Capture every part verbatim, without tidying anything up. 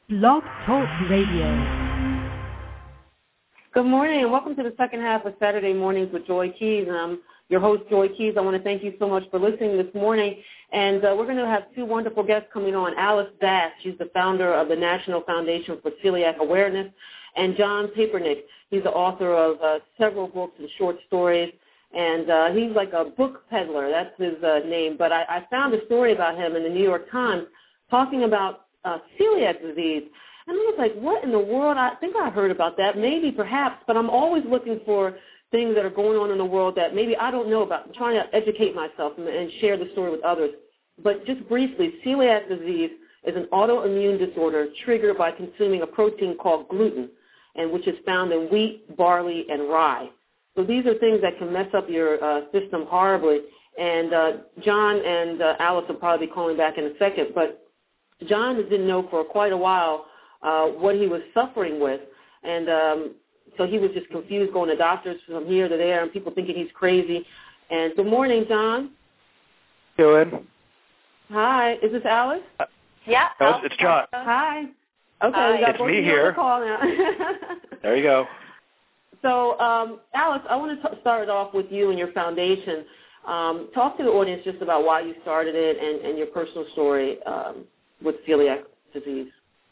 Blog Talk Radio. Good morning, and welcome to the second half of Saturday Mornings with Joy Keys. I'm your host, Joy Keys. I want to thank you so much for listening this morning. And uh, we're going to have two wonderful guests coming on. Alice Bass, she's the founder of the National Foundation for Celiac Awareness, and John Papernick. He's the author of uh, several books and short stories, and uh, he's like a book peddler. That's his uh, name. But I, I found a story about him in the New York Times talking about uh, celiac disease. And I was like, what in the world? I think I heard about that, maybe, perhaps, but I'm always looking for things that are going on in the world that maybe I don't know about. I'm trying to educate myself and, and share the story with others. But just briefly, celiac disease is an autoimmune disorder triggered by consuming a protein called gluten, and which is found in wheat, barley, and rye. So these are things that can mess up your uh, system horribly. And uh, John and uh, Alice will probably be calling back in a second, but John didn't know for quite a while uh, what he was suffering with, and um, so he was just confused going to doctors from here to there and people thinking he's crazy. And good morning, John. Doing? Hi. Is this Alice? Uh, yeah. No, it's, it's John. Hi. Okay, Hi. we got It's both me of you here. on the call now. There you go. So, um, Alice, I want to t- start off with you and your foundation. Um, talk to the audience just about why you started it and, and your personal story um, with celiac disease.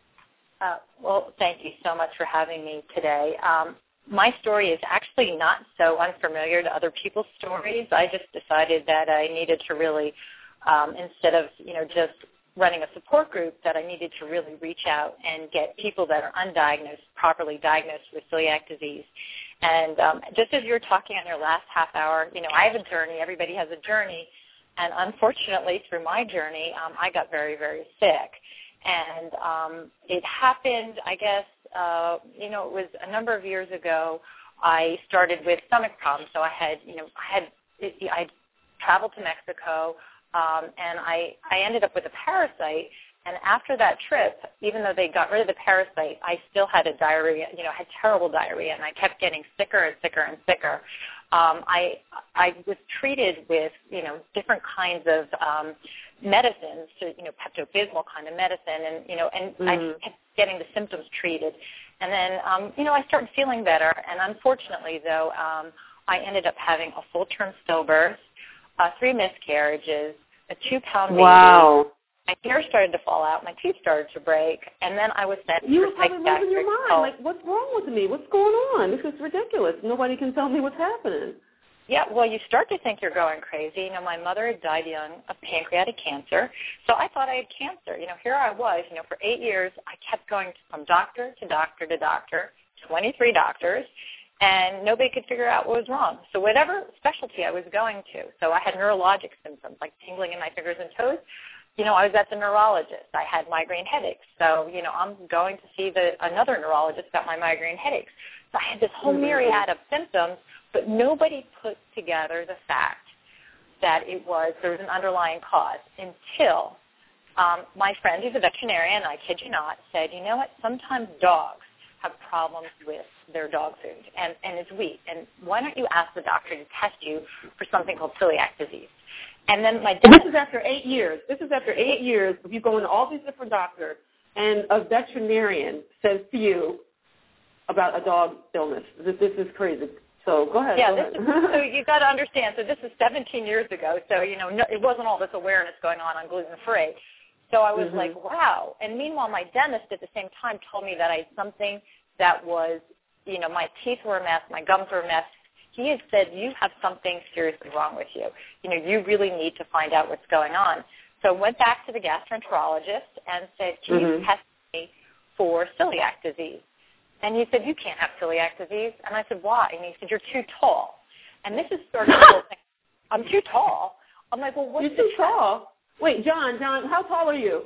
Uh, well, thank you so much for having me today. Um, my story is actually not so unfamiliar to other people's stories. I just decided that I needed to really, um, instead of, you know, just running a support group, that I needed to really reach out and get people that are undiagnosed, properly diagnosed with celiac disease. And um, just as you were talking on your last half hour, you know, I have a journey. Everybody has a journey. And unfortunately, through my journey, um, I got very, very sick. And um, it happened, I guess, uh, you know, it was a number of years ago. I started with stomach problems. So I had, you know, I had, I traveled to Mexico, um, and I, I ended up with a parasite. And after that trip, even though they got rid of the parasite, I still had a diarrhea, you know, I had terrible diarrhea, and I kept getting sicker and sicker and sicker. Um, I I was treated with, you know, different kinds of um, medicines, to, you know, Pepto-Bismol kind of medicine, and, you know, and mm-hmm. I kept getting the symptoms treated. And then, um, you know, I started feeling better, and unfortunately, though, um, I ended up having a full-term stillbirth, uh, three miscarriages, a two-pound baby. Wow. My hair started to fall out. My teeth started to break. And then I was sent You for were probably psychiatric losing your mind. help. Like, what's wrong with me? What's going on? This is ridiculous. Nobody can tell me what's happening. Yeah, well, you start to think you're going crazy. You know, my mother had died young of pancreatic cancer, so I thought I had cancer. You know, here I was, you know, for eight years, I kept going from doctor to doctor to doctor, twenty-three doctors, and nobody could figure out what was wrong. So whatever specialty I was going to, so I had neurologic symptoms like tingling in my fingers and toes. You know, I was at the neurologist. I had migraine headaches. So, you know, I'm going to see the another neurologist about my migraine headaches. So I had this whole myriad of symptoms, but nobody put together the fact that it was, there was an underlying cause until um, my friend, who's a veterinarian, I kid you not, said, you know what, sometimes dogs have problems with their dog food, and, and it's wheat. And why don't you ask the doctor to test you for something called celiac disease? And then my dad, this is after eight years. This is after eight years of you going to all these different doctors, and a veterinarian says to you about a dog illness. This, this is crazy. So go ahead. Yeah, go this ahead. Is, so you got to understand. So this is seventeen years ago. So you know, no, it wasn't all this awareness going on on gluten free. So I was mm-hmm. like, wow. And meanwhile, my dentist at the same time told me that I had something that was, you know, my teeth were a mess, my gums were a mess. He had said, you have something seriously wrong with you. You know, you really need to find out what's going on. So I went back to the gastroenterologist and said, can mm-hmm. you test me for celiac disease? And he said, you can't have celiac disease. And I said, why? And he said, you're too tall. And this is sort of the whole thing. I'm too tall. I'm like, well, what's You're too the tall? Wait, John, John, how tall are you?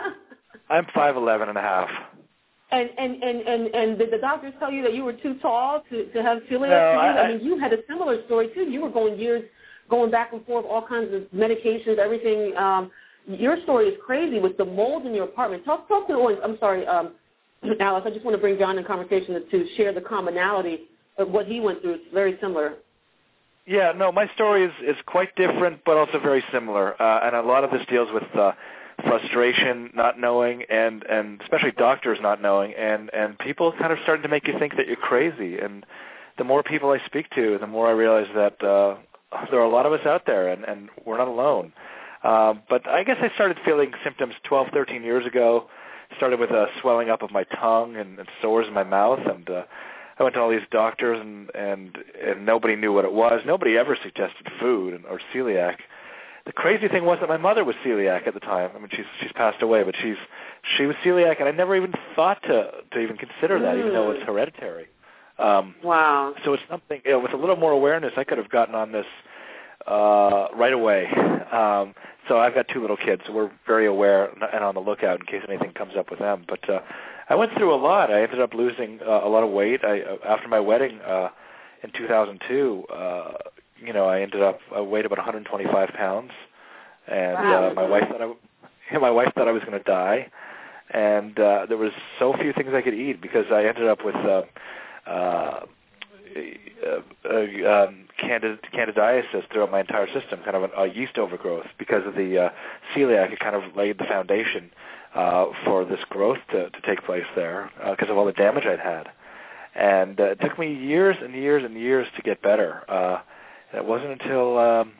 I'm five eleven and a half. And, and, and, and, and did the doctors tell you that you were too tall to, to have celiac No, disease? I, I mean, you had a similar story, too. You were going years, going back and forth, all kinds of medications, everything. Um, your story is crazy with the mold in your apartment. Talk, talk to the audience. I'm sorry, um, Alice, I just want to bring John in conversation to, to share the commonality of what he went through. It's very similar. Yeah, no, my story is, is quite different, but also very similar. Uh, and a lot of this deals with uh, frustration, not knowing, and, and especially doctors not knowing, and, and people kind of starting to make you think that you're crazy. And the more people I speak to, the more I realize that uh, there are a lot of us out there, and, and we're not alone. Um, but I guess I started feeling symptoms twelve, thirteen years ago. Started with a swelling up of my tongue and, and sores in my mouth, and uh, I went to all these doctors, and, and, and nobody knew what it was. Nobody ever suggested food or celiac. The crazy thing was that my mother was celiac at the time. I mean, she's she's passed away, but she's she was celiac, and I never even thought to to even consider that, mm. even though it's hereditary. Um, wow. So it's something, you know, with a little more awareness, I could have gotten on this uh, right away. Um, so I've got two little kids, so we're very aware and on the lookout in case anything comes up with them. But uh, I went through a lot. I ended up losing uh, a lot of weight. I, uh, after my wedding uh, in two thousand two, uh, you know, I ended up, I weighed about one hundred twenty-five pounds, and wow. uh, my wife thought I, my wife thought I was going to die, and uh, there was so few things I could eat because I ended up with uh, uh, uh, uh, um, candid, candidiasis throughout my entire system, kind of a, a yeast overgrowth because of the uh, celiac. It kind of laid the foundation uh, for this growth to, to take place there because uh, of all the damage I'd had, and uh, it took me years and years and years to get better. Uh, It wasn't until um,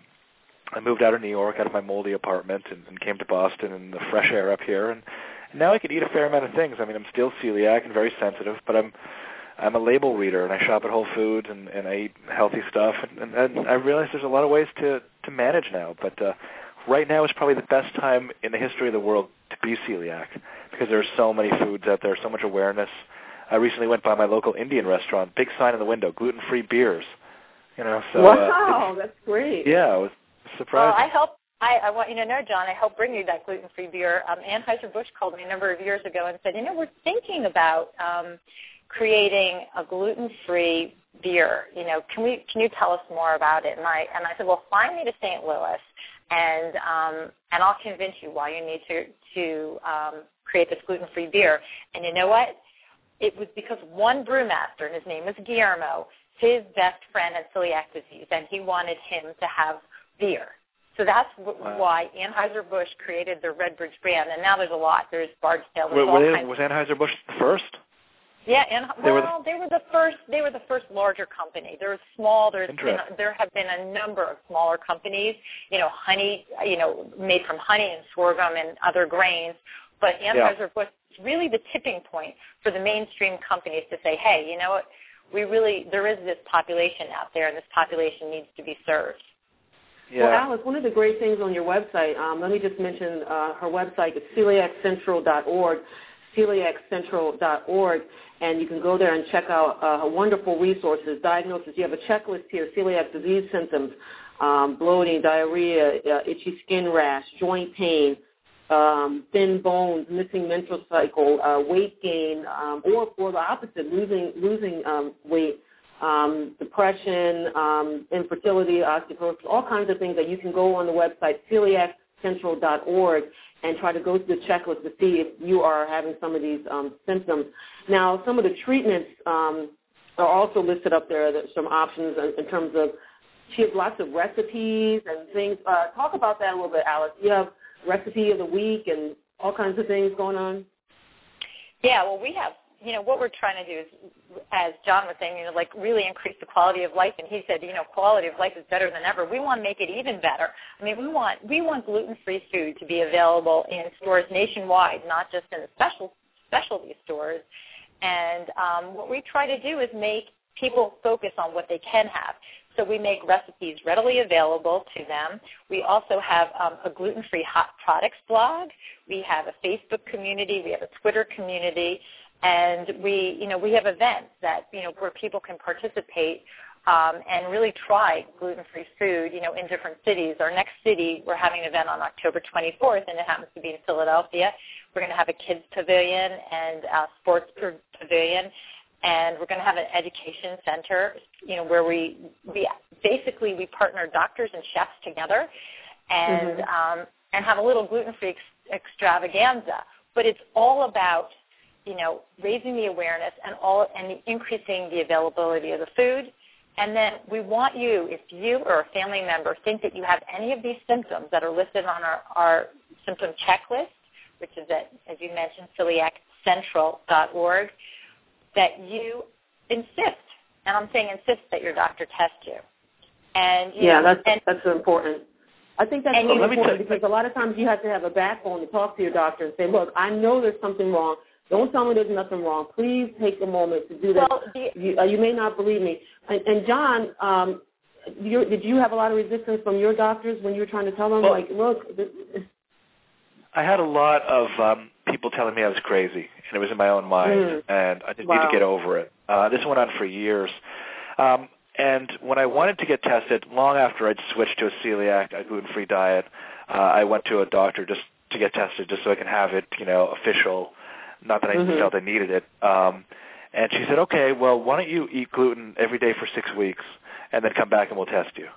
I moved out of New York, out of my moldy apartment, and, and came to Boston and the fresh air up here. And, and now I can eat a fair amount of things. I mean, I'm still celiac and very sensitive, but I'm I'm a label reader, and I shop at Whole Foods, and, and I eat healthy stuff. And, and, and I realize there's a lot of ways to, to manage now. But uh, right now is probably the best time in the history of the world to be celiac because there are so many foods out there, so much awareness. I recently went by my local Indian restaurant, big sign in the window, gluten-free beers. You know, so, wow, uh, that's great. Yeah, it was surprising. Well, I help. I, I want you to know, John, I helped bring you that gluten-free beer. Um, Anheuser-Busch called me a number of years ago and said, you know, we're thinking about um, creating a gluten-free beer. You know, can we? Can you tell us more about it? And I and I said, well, fly me to Saint Louis, and um, and I'll convince you why you need to to um, create this gluten-free beer. And you know what? It was because one brewmaster, and his name was Guillermo, his best friend had celiac disease, and he wanted him to have beer. So that's w- wow. why Anheuser-Busch created the Redbridge brand, and now there's a lot. There's Bardstown. There's were, all were kinds they, was Anheuser-Busch the first? Yeah, and they well, were the, they were the first. They were the first larger company. There was small. There's been, there have been a number of smaller companies. You know, honey. You know, made from honey and sorghum and other grains. But Anheuser-Busch is really the tipping point for the mainstream companies to say, hey, you know what? We really, there is this population out there, and this population needs to be served. Yeah. Well, Alice, one of the great things on your website, um, let me just mention uh, her website is celiac central dot org, celiac central dot org, and you can go there and check out uh, wonderful resources, diagnosis. You have a checklist here, celiac disease symptoms, um, bloating, diarrhea, uh, itchy skin rash, joint pain, Um, thin bones, missing menstrual cycle, uh, weight gain, um, or for the opposite, losing losing um, weight, um, depression, um, infertility, osteoporosis, all kinds of things that you can go on the website celiac central dot org and try to go through the checklist to see if you are having some of these um, symptoms. Now, some of the treatments um, are also listed up there. There's some options in, in terms of, she has lots of recipes and things. Uh, talk about that a little bit, Alice. You have recipe of the week and all kinds of things going on? Yeah, well, we have, you know, what we're trying to do is, as John was saying, you know, like really increase the quality of life. And he said, you know, quality of life is better than ever. We want to make it even better. I mean, we want we want gluten-free food to be available in stores nationwide, not just in the special specialty stores. And um, what we try to do is make people focus on what they can have. So we make recipes readily available to them. We also have um, a gluten-free hot products blog. We have a Facebook community. We have a Twitter community. And we, you know, we have events that, you know, where people can participate um, and really try gluten-free food, you know, in different cities. Our next city, we're having an event on October twenty-fourth, and it happens to be in Philadelphia. We're going to have a kids pavilion and a sports pavilion. And we're going to have an education center, you know, where we we basically we partner doctors and chefs together, and mm-hmm. um, and have a little gluten-free ex- extravaganza. But it's all about, you know, raising the awareness and all and the increasing the availability of the food. And then we want you, if you or a family member think that you have any of these symptoms that are listed on our, our symptom checklist, which is at, as you mentioned, celiac central dot org, that you insist, and I'm saying insist, that your doctor test you. And you yeah, know, that's and, that's important. I think that's and so you, important because a lot of times you have to have a backbone to talk to your doctor and say, look, I know there's something wrong. Don't tell me there's nothing wrong. Please take a moment to do this. Well, the, you, uh, you may not believe me. And, and John, um, you, did you have a lot of resistance from your doctors when you were trying to tell them, well, like, look? This, I had a lot of um, people telling me I was crazy, and it was in my own mind, mm. and I didn't wow. need to get over it. Uh, this went on for years. Um, and when I wanted to get tested, long after I'd switched to a celiac, a gluten-free diet, uh, I went to a doctor just to get tested, just so I can have it, you know, official. Not that I mm-hmm. felt I needed it. Um, and she said, okay, well, why don't you eat gluten every day for six weeks, and then come back and we'll test you.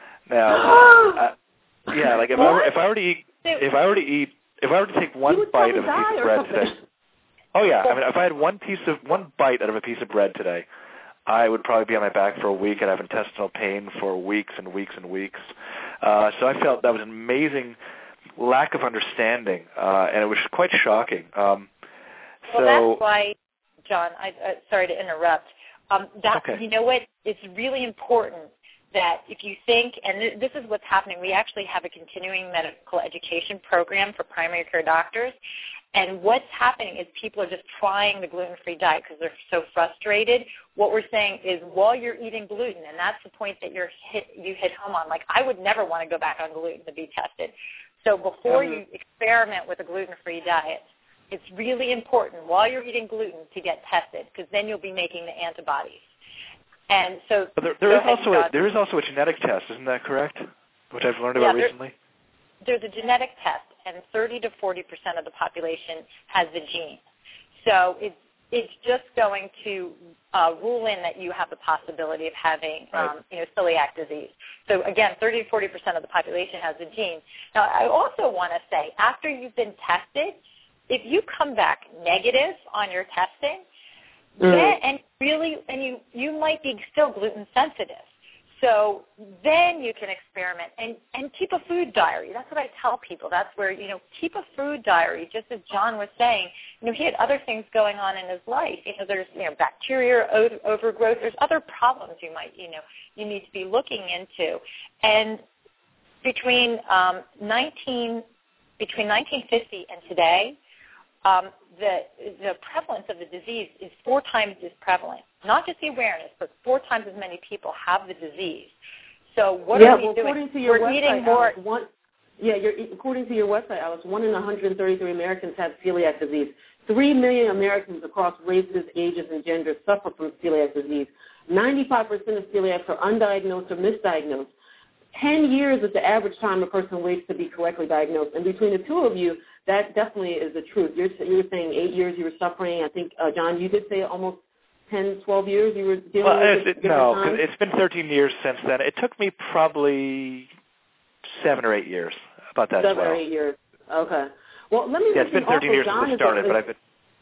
Now, uh, yeah, like if what? I were, if I were to eat, if I were to eat, if I were to take one bite of a piece of bread today. Oh yeah, I mean, if I had one piece of one bite out of a piece of bread today, I would probably be on my back for a week and have intestinal pain for weeks and weeks and weeks. Uh, so I felt that was an amazing lack of understanding, uh, and it was quite shocking. Um, Well, so, that's why, John, I, uh, sorry to interrupt. Um, that, okay. You know what? It's really important that if you think, and th- this is what's happening, we actually have a continuing medical education program for primary care doctors, and what's happening is people are just trying the gluten-free diet because they're so frustrated. What we're saying is while you're eating gluten, and that's the point that you're hit, you hit home on, like I would never want to go back on gluten to be tested. So before mm-hmm. you experiment with a gluten-free diet, it's really important while you're eating gluten to get tested because then you'll be making the antibodies. And so but there, there is also a, there is also a genetic test, isn't that correct? Which I've learned yeah, about there, recently. There's a genetic test, and thirty to forty percent of the population has the gene. So it's it's just going to uh, rule in that you have the possibility of having right. um, you know celiac disease. So again, thirty to forty percent of the population has the gene. Now I also want to say, after you've been tested, if you come back negative on your testing, mm. then, and really, and you, you might be still gluten sensitive. So then you can experiment and, and keep a food diary. That's what I tell people. That's where, you know, keep a food diary. Just as John was saying, you know, he had other things going on in his life. You know, there's, you know, bacteria over, overgrowth. There's other problems you might, you know, you need to be looking into. And between um, nineteen between nineteen fifty and today, Um, the the prevalence of the disease is four times as prevalent. Not just the awareness, but four times as many people have the disease. So what yeah, are we well, doing? According to your We're website, eating more. Alice, one, yeah, you're, according to your website, Alice, one in one hundred thirty-three Americans have celiac disease. Three million Americans across races, ages, and genders suffer from celiac disease. ninety-five percent of celiacs are undiagnosed or misdiagnosed. Ten years is the average time a person waits to be correctly diagnosed. And between the two of you, that definitely is the truth. You're, you're saying eight years you were suffering. I think, uh, John, you did say almost ten, twelve years you were dealing well, with it. it. No, because it's been thirteen years since then. It took me probably seven or eight years, about that Seven as well. or eight years. Okay. Well, let me Yeah, it's been thirteen also, years John since it started, a, but I've been...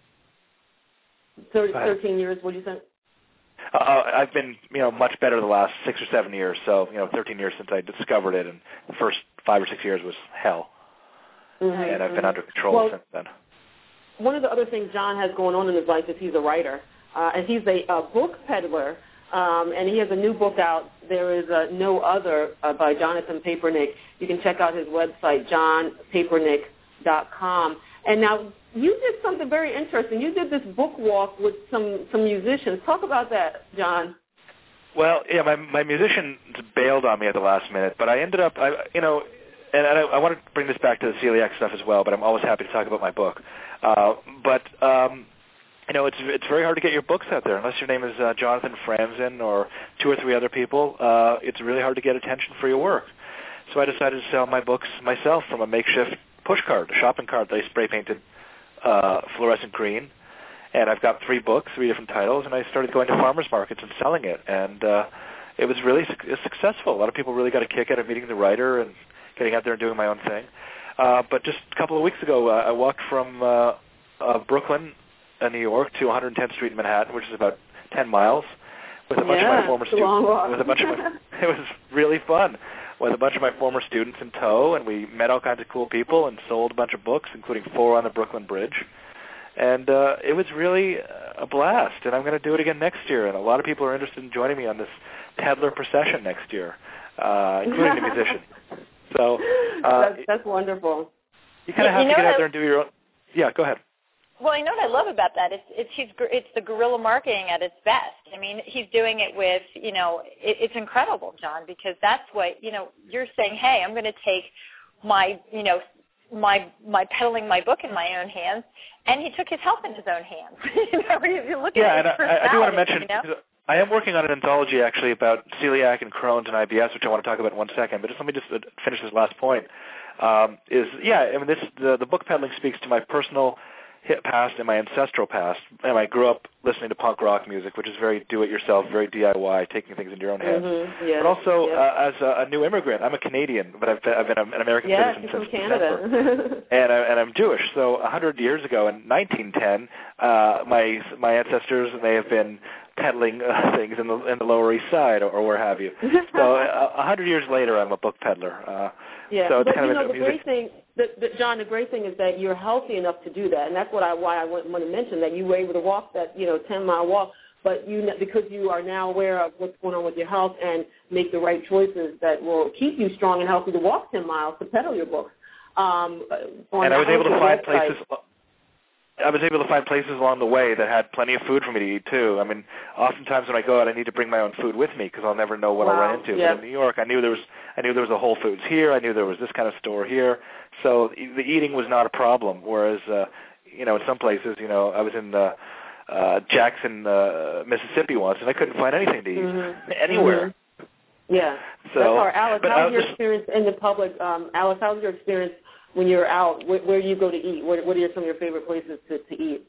thirty, thirteen years, what did you say? Uh, I've been, you know, much better the last six or seven years. So, you know, thirteen years since I discovered it, and the first five or six years was hell. Mm-hmm, and I've mm-hmm. been under control well, since then. One of the other things John has going on in his life is he's a writer, uh, and he's a, a book peddler, um, and he has a new book out. There is uh, No Other uh, by Jonathan Papernick. You can check out his website, john papernick dot com. And now you did something very interesting. You did this book walk with some, some musicians. Talk about that, John. Well, yeah, my my musician bailed on me at the last minute, but I ended up, I, you know, and I, I want to bring this back to the celiac stuff as well, but I'm always happy to talk about my book. Uh, but, um, you know, it's it's very hard to get your books out there. Unless your name is uh, Jonathan Franzen or two or three other people, uh, it's really hard to get attention for your work. So I decided to sell my books myself from a makeshift push cart, a shopping cart that I spray painted uh, fluorescent green. And I've got three books, three different titles, and I started going to farmers markets and selling it. And uh, it was really su- successful. A lot of people really got a kick out of meeting the writer and getting out there and doing my own thing. Uh, but just a couple of weeks ago, uh, I walked from uh, uh, Brooklyn, uh, New York, to one hundred tenth Street in Manhattan, which is about ten miles, with a bunch yeah, of my former students. With a bunch of my, it was really fun. with a bunch of my former students in tow, and we met all kinds of cool people and sold a bunch of books, including four on the Brooklyn Bridge. And uh, it was really a blast, and I'm going to do it again next year. And a lot of people are interested in joining me on this peddler procession next year, uh, including the musician. So uh, that's, that's wonderful. You kind of have you to get out I, there and do your own. Yeah, go ahead. Well, you know what I love about that? It's it's he's, it's the guerrilla marketing at its best. I mean, he's doing it with, you know, it, it's incredible, John, because that's what, you know, you're saying, hey, I'm going to take my, you know, my my peddling my book in my own hands, and he took his health in his own hands. you know, if you look yeah, at and I, I do want to mention, you know? I am working on an anthology actually about celiac and Crohn's and I B S, which I want to talk about in one second. But just let me just finish this last point. Um, is yeah, I mean, this the, the book peddling speaks to my personal hit past and my ancestral past. And I grew up listening to punk rock music, which is very do-it-yourself, very D I Y, taking things into your own hands. Mm-hmm. Yeah. But also, yeah. uh, as a, a new immigrant, I'm a Canadian, but I've been, I've been an American yeah, citizen from since Canada. December. and, I, and I'm Jewish. So a hundred years ago, in nineteen ten, uh, my my ancestors may have been peddling uh, things in the in the Lower East Side or, or where have you. So a uh, hundred years later, I'm a book peddler. Uh, yeah, so it's but kind you of know, the music. great thing, the, the, John, the great thing is that you're healthy enough to do that, and that's what I why I want, want to mention that you were able to walk that you know ten mile walk, but you because you are now aware of what's going on with your health and make the right choices that will keep you strong and healthy to walk ten miles to peddle your books. Um, and I was able to find website. places. I was able to find places along the way that had plenty of food for me to eat too. I mean, oftentimes when I go out, I need to bring my own food with me because I'll never know what wow. I'll run into. Yeah. But in New York, I knew there was I knew there was a Whole Foods here. I knew there was this kind of store here. So the eating was not a problem. Whereas, uh, you know, in some places, you know, I was in uh, uh, Jackson, uh, Mississippi once, and I couldn't find anything to eat mm-hmm. anywhere. Mm-hmm. Yeah. So, that's hard. Alice, but how's your just, experience in the public? Um, Alice, how's your experience when you're out? Where, where do you go to eat? What, what are some of your favorite places to, to eat?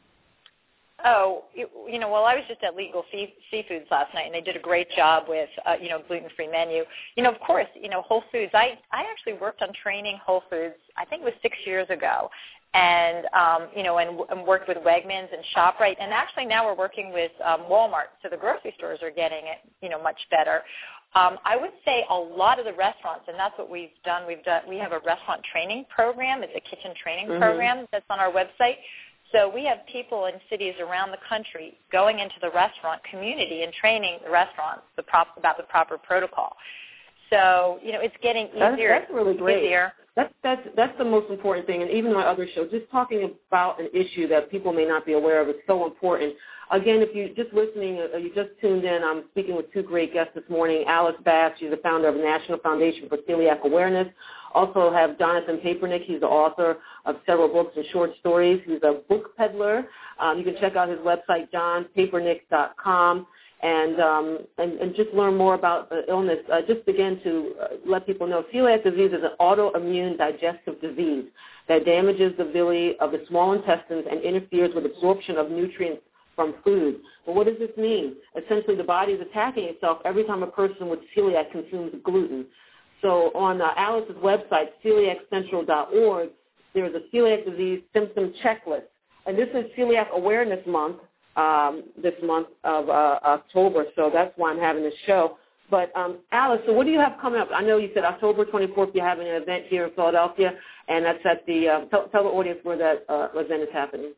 Oh, you, you know, well, I was just at Legal Sea, Seafoods last night, and they did a great job with, uh, you know, gluten-free menu. You know, of course, you know, Whole Foods. I, I actually worked on training Whole Foods, I think it was six years ago, and, um, you know, and, and worked with Wegmans and ShopRite. And actually now we're working with um, Walmart, so the grocery stores are getting it, you know, much better. Um, I would say a lot of the restaurants, and that's what we've done. We've done. We have a restaurant training program. It's a kitchen training mm-hmm. program that's on our website. So we have people in cities around the country going into the restaurant community and training the restaurants the prop, about the proper protocol. So, you know, it's getting easier. That's, that's really great. Easier. That's, that's, that's the most important thing. And even my other show, just talking about an issue that people may not be aware of is so important. Again, if you're just listening, or you just tuned in, I'm speaking with two great guests this morning. Alice Bass, she's the founder of the National Foundation for Celiac Awareness. Also have Jonathan Papernick. He's the author of several books and short stories. He's a book peddler. Um, you can check out his website, john papernick dot com, and, um, and, and just learn more about the illness. Uh, just again to uh, let people know, celiac disease is an autoimmune digestive disease that damages the villi of the small intestines and interferes with absorption of nutrients from food. But what does this mean? Essentially, the body is attacking itself every time a person with celiac consumes gluten. So on uh, Alice's website, celiac central dot org, there's a celiac disease symptom checklist. And this is Celiac Awareness Month, um, this month of uh, October, so that's why I'm having this show. But, um, Alice, so what do you have coming up? I know you said October twenty-fourth you're having an event here in Philadelphia, and that's at the uh, – tell, tell the audience where that uh, event is happening.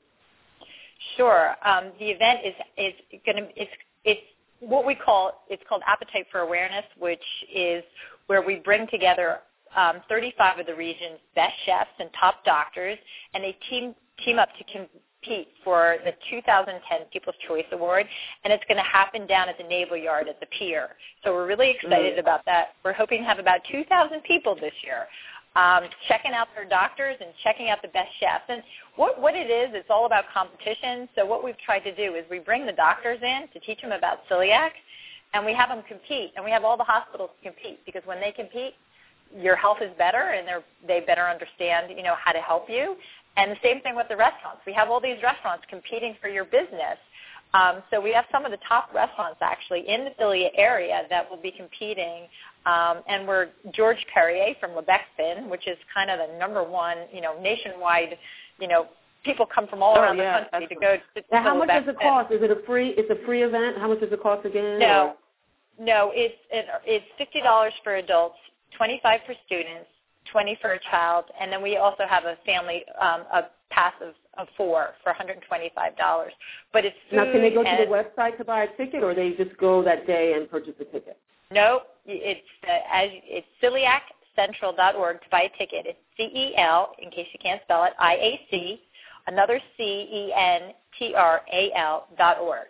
Sure. Um, the event is is going to it's it's what we call it's called Appetite for Awareness, which is where we bring together um, thirty-five of the region's best chefs and top doctors, and they team team up to compete for the two thousand ten People's Choice Award, and it's going to happen down at the Naval Yard at the pier. So we're really excited mm. about that. We're hoping to have about two thousand people this year. Um, checking out their doctors and checking out the best chefs. And what, what it is, it's all about competition. So what we've tried to do is we bring the doctors in to teach them about celiac, and we have them compete, and we have all the hospitals compete, because when they compete, your health is better, and they're, they better understand, you know, how to help you. And the same thing with the restaurants. We have all these restaurants competing for your business. Um, so we have some of the top restaurants actually in the Philly area that will be competing, um, and we're George Perrier from Lebec-Fin, which is kind of the number one, you know, nationwide, you know, people come from all oh, around yeah, the country to go to, to now, how much Lebec-Fin. does it cost? Is it a free? It's a free event. How much does it cost again? No, or? no, it's it, it's fifty dollars for adults, twenty-five for students, twenty for a child, and then we also have a family, um, a pass of, of four for one hundred twenty-five dollars. But it's food. Now, can they go to and, the website to buy a ticket, or they just go that day and purchase a ticket? No, it's uh, as it's celiac central dot org to buy a ticket. It's C E L, in case you can't spell it, I A C, another C E N T R A L dot org.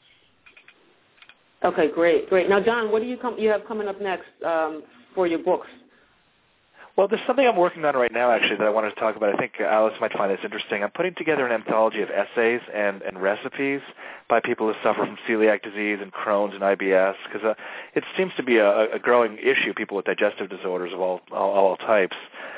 Okay, great, great. Now, John, what do you come you have coming up next um, for your books? Well, there's something I'm working on right now, actually, that I wanted to talk about. I think Alice might find this interesting. I'm putting together an anthology of essays and, and recipes by people who suffer from celiac disease and Crohn's and I B S, because uh, it seems to be a, a growing issue, people with digestive disorders of all all, all types.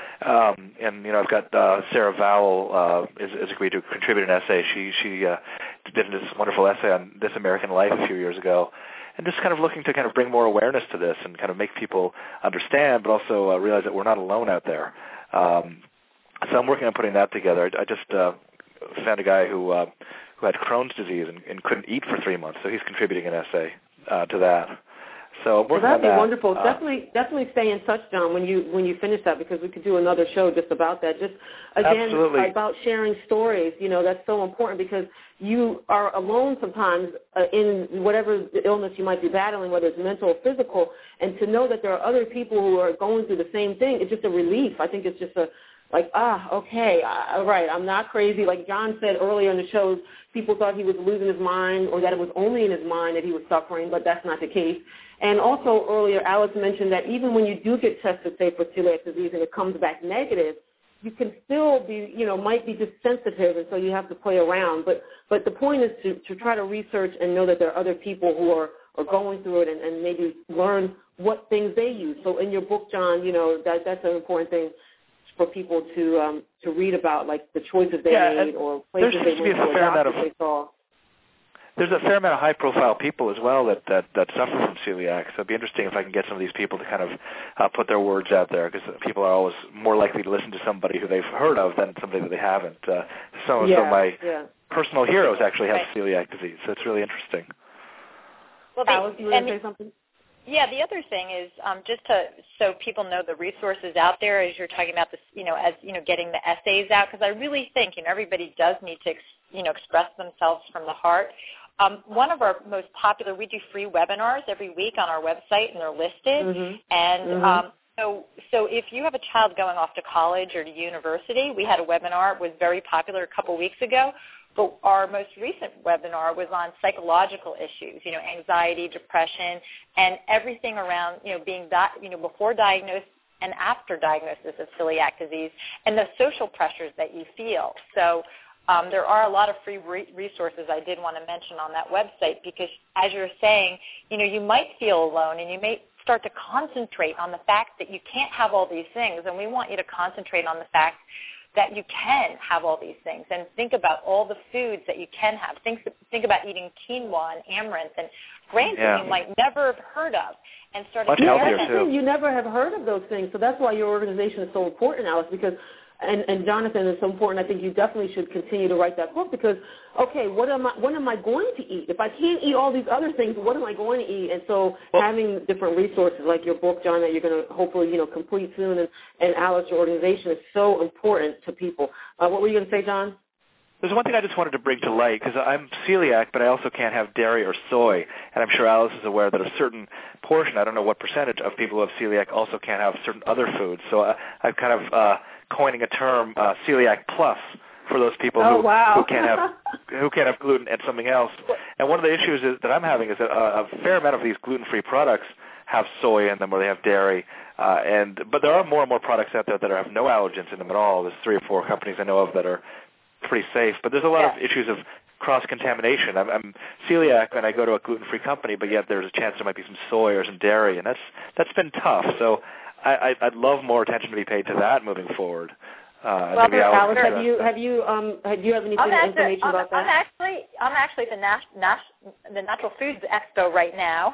Um, and, you know, I've got uh, Sarah Vowell uh, is, is agreed to contribute an essay. She, she uh, did this wonderful essay on This American Life a few years ago. And just kind of looking to kind of bring more awareness to this and kind of make people understand, but also uh, realize that we're not alone out there. Um, so I'm working on putting that together. I, I just uh, found a guy who uh, who had Crohn's disease and, and couldn't eat for three months, so he's contributing an essay uh, to that. So I'm Well, working that'd on be that. wonderful. Uh, definitely, definitely stay in touch, John, when you when you finish that, because we could do another show just about that. Just again Absolutely. about sharing stories. You know, that's so important because you are alone sometimes uh, in whatever illness you might be battling, whether it's mental or physical, and to know that there are other people who are going through the same thing, it's just a relief. I think it's just a like, ah, okay, all right, I'm not crazy. Like John said earlier in the show, people thought he was losing his mind or that it was only in his mind that he was suffering, but that's not the case. And also earlier, Alex mentioned that even when you do get tested, say, for celiac disease and it comes back negative, you can still be, you know, might be just sensitive, and so you have to play around. But but the point is to, to try to research and know that there are other people who are, are going through it and, and maybe learn what things they use. So in your book, John, you know, that that's an important thing for people to um, to read about, like the choices they yeah, made or places there they seems to be went a to, fair or amount of doctors they saw. There's a fair amount of high-profile people as well that, that, that suffer from celiac, so it'd be interesting if I can get some of these people to kind of uh, put their words out there, because people are always more likely to listen to somebody who they've heard of than somebody that they haven't. Uh, some yeah, of my yeah. personal heroes actually have Right. celiac disease, so it's really interesting. Well, they, Alice, you were going to and- say something? Yeah, the other thing is um, just to so people know the resources out there as you're talking about this, you know, as you know, getting the essays out, because I really think, you know, everybody does need to, ex, you know, express themselves from the heart. Um, one of our most popular, we do free webinars every week on our website, and they're listed. Mm-hmm. And Mm-hmm. um, so, so if you have a child going off to college or to university, we had a webinar. It was very popular a couple weeks ago. But our most recent webinar was on psychological issues, you know, anxiety, depression, and everything around, you know, being, di- you know, before diagnosis and after diagnosis of celiac disease, and the social pressures that you feel. So um, there are a lot of free re- resources I did want to mention on that website because, as you're saying, you know, you might feel alone, and you may start to concentrate on the fact that you can't have all these things, and we want you to concentrate on the fact that you can have all these things and think about all the foods that you can have. Think, think about eating quinoa and amaranth and grains Yeah. that you might never have heard of and starting Much to Yeah, healthier, that's too. the thing. You never have heard of those things, so that's why your organization is so important, Alice, because, and, and Jonathan, is so important. I think you definitely should continue to write that book because, okay, what am I, what am I going to eat? If I can't eat all these other things, what am I going to eat? And so Well, having different resources like your book, John, that you're going to hopefully, you know, complete soon, and, and Alice, your organization, is so important to people. Uh, what were you going to say, John? There's one thing I just wanted to bring to light, because I'm celiac, but I also can't have dairy or soy, and I'm sure Alice is aware that a certain portion, I don't know what percentage of people who have celiac also can't have certain other foods. So uh, I'm kind of uh, coining a term, uh, celiac plus, for those people Oh, who, wow. who can't have who can't have gluten and something else. And one of the issues is, that I'm having is that a, a fair amount of these gluten-free products have soy in them or they have dairy. Uh, and but there are more and more products out there that have no allergens in them at all. There's three or four companies I know of that are pretty safe. But there's a lot Yeah. of issues of cross-contamination. I'm, I'm celiac and I go to a gluten-free company, but yet there's a chance there might be some soy or some dairy, and that's that's been tough. So I, I, I'd love more attention to be paid to that moving forward. Uh, Well, maybe Alice, Alice have you have you um have you have anything I'm actually, information I'm, about I'm that? actually I'm actually the Nas, Nas, the Natural Foods Expo right now,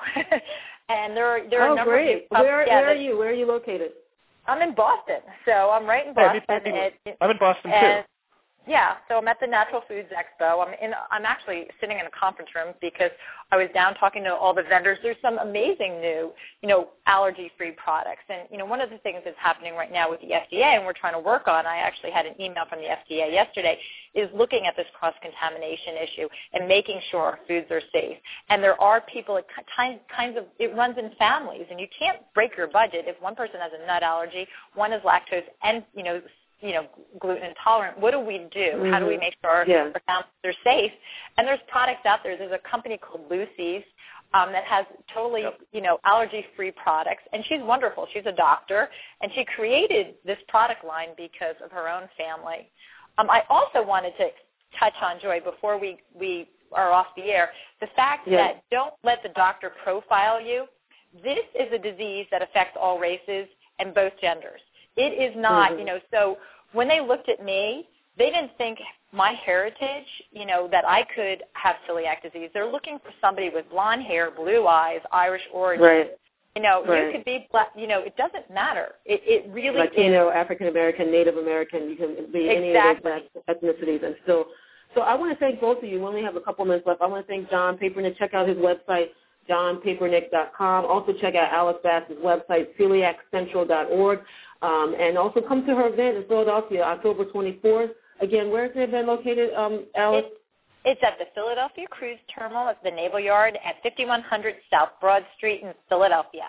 and there are there are Oh, a number great. of Where yeah, where are that- you? Where are you located? I'm in Boston, so I'm right in Hey, me Boston. too. and, I'm in Boston and, too. Yeah, so I'm at the Natural Foods Expo. I'm in. I'm actually sitting in a conference room because I was down talking to all the vendors. There's some amazing new, you know, allergy-free products. And, you know, one of the things that's happening right now with the F D A and we're trying to work on, I actually had an email from the F D A yesterday, is looking at this cross-contamination issue and making sure our foods are safe. And there are people, it kinds of, it runs in families, and you can't break your budget if one person has a nut allergy, one is lactose, and, you know, you know, gluten intolerant. What do we do? Mm-hmm. How do we make sure our, yeah. our families are safe? And there's products out there. There's a company called Lucy's um, that has totally, yep. you know, allergy-free products. And she's wonderful. She's a doctor. And she created this product line because of her own family. Um, I also wanted to touch on, Joy, before we, we are off the air, the fact yeah. that don't let the doctor profile you. This is a disease that affects all races and both genders. It is not, mm-hmm. you know, so when they looked at me, they didn't think my heritage, you know, that I could have celiac disease. They're looking for somebody with blonde hair, blue eyes, Irish origin. Right. You know, right. you could be black, you know, it doesn't matter. It, it really Latino, is. African American, Native American, you can be exactly. any of those ethnicities and still. So I want to thank both of you. We only have a couple minutes left. I want to thank John Papernick. Check out his website, john papernick dot com. Also check out Alice Bass's website, celiac central dot org. Um, and also come to her event in Philadelphia, October twenty-fourth. Again, where is the event located, um, Alice? It, it's at the Philadelphia Cruise Terminal at the Naval Yard at fifty-one hundred South Broad Street in Philadelphia.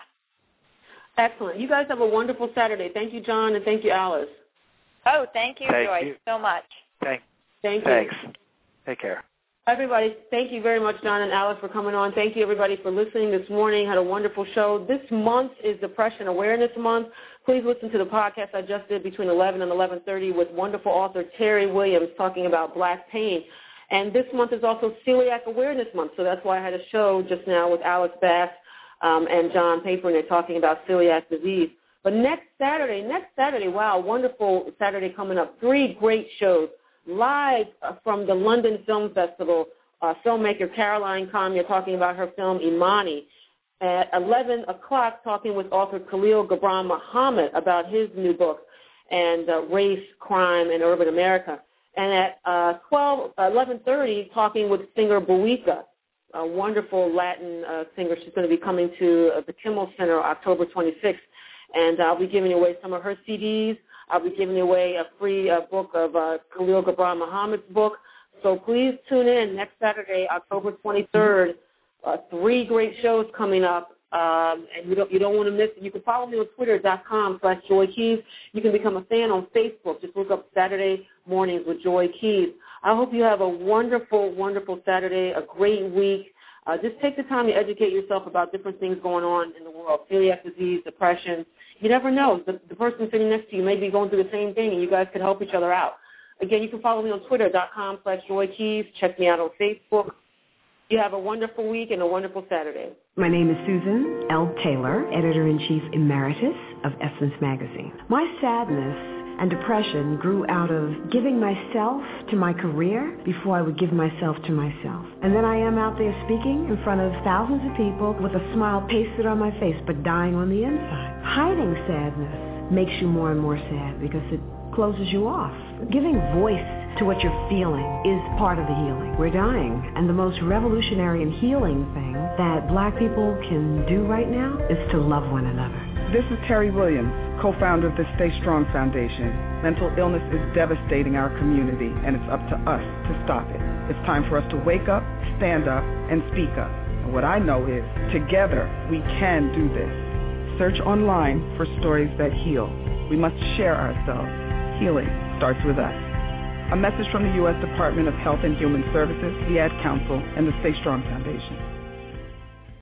Excellent. You guys have a wonderful Saturday. Thank you, John, and thank you, Alice. Oh, thank you, thank Joyce, you. so much. Thank, thank you. Thanks. Take care. Everybody, thank you very much, John and Alice, for coming on. Thank you, everybody, for listening this morning. Had a wonderful show. This month is Depression Awareness Month. Please listen to the podcast I just did between eleven and eleven thirty with wonderful author Terry Williams talking about black pain. And this month is also Celiac Awareness Month, so that's why I had a show just now with Alex Bass um, and John Papernick talking about celiac disease. But next Saturday, next Saturday, wow, wonderful Saturday coming up. Three great shows. Live from the London Film Festival, uh, filmmaker Caroline Kamya talking about her film Imani. At eleven o'clock, talking with author Khalil Gibran Muhammad about his new book and uh, race, crime, and urban America. And at uh, twelve, eleven thirty, talking with singer Buika, a wonderful Latin uh, singer. She's going to be coming to uh, the Kimmel Center October twenty-sixth. And I'll be giving away some of her C Ds. I'll be giving away a free uh, book of uh, Khalil Gibran Muhammad's book. So please tune in next Saturday, October twenty-third. Uh, three great shows coming up, um, and you don't you don't want to miss it. You can follow me on Twitter dot com slash Joy Keys. You can become a fan on Facebook. Just look up Saturday Mornings with Joy Keys. I hope you have a wonderful, wonderful Saturday, a great week. Uh, just take the time to educate yourself about different things going on in the world, celiac disease, depression. You never know. The, the person sitting next to you may be going through the same thing, and you guys could help each other out. Again, you can follow me on Twitter dot com slash Joy Keys. Check me out on Facebook. You have a wonderful week and a wonderful Saturday. My name is Susan L. Taylor, Editor-in-Chief Emeritus of Essence Magazine. My sadness and depression grew out of giving myself to my career before I would give myself to myself. And then I am out there speaking in front of thousands of people with a smile pasted on my face but dying on the inside. Hiding sadness makes you more and more sad because it closes you off. Giving voice to what you're feeling is part of the healing. We're dying, and the most revolutionary and healing thing that black people can do right now is to love one another. This is Terry Williams, co-founder of the Stay Strong Foundation. Mental illness is devastating our community, and it's up to us to stop it. It's time for us to wake up, stand up, and speak up. And what I know is, together, we can do this. Search online for stories that heal. We must share ourselves. Healing starts with us. A message from the U S Department of Health and Human Services, the Ad Council, and the Stay Strong Foundation.